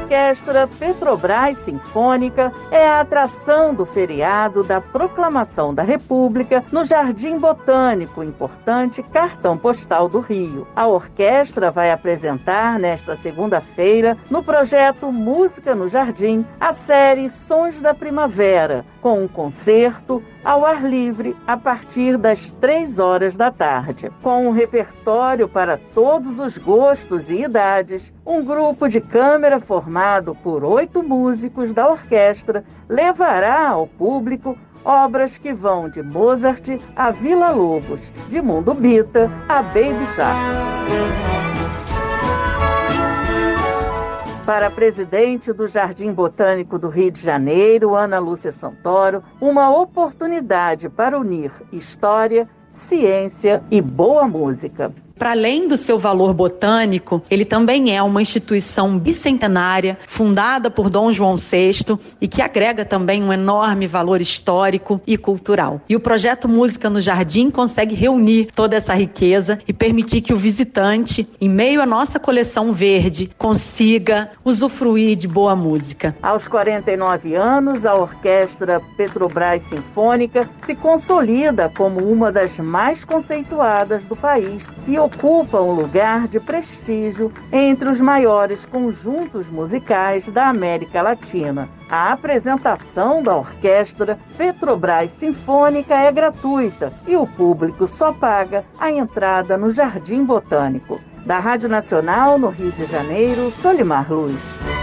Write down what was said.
Orquestra Petrobras Sinfônica é a atração do feriado da Proclamação da República no Jardim Botânico, importante cartão postal do Rio. A orquestra vai apresentar nesta segunda-feira, no projeto Música no Jardim, a série Sons da Primavera, com um concerto ao ar livre a partir das 3 da tarde. Com um repertório para todos os gostos e idades, um grupo de câmara formado por 8 músicos da orquestra levará ao público obras que vão de Mozart a Villa-Lobos, de Mundo Bita a Baby Shark. Para a presidente do Jardim Botânico do Rio de Janeiro, Ana Lúcia Santoro, uma oportunidade para unir história, ciência e boa música. Para além do seu valor botânico, ele também é uma instituição bicentenária, fundada por Dom João VI e que agrega também um enorme valor histórico e cultural. E o projeto Música no Jardim consegue reunir toda essa riqueza e permitir que o visitante, em meio à nossa coleção verde, consiga usufruir de boa música. Aos 49 anos, a Orquestra Petrobras Sinfônica se consolida como uma das mais conceituadas do país e ocupa um lugar de prestígio entre os maiores conjuntos musicais da América Latina. A apresentação da Orquestra Petrobras Sinfônica é gratuita e o público só paga a entrada no Jardim Botânico. Da Rádio Nacional, no Rio de Janeiro, Solimar Luz.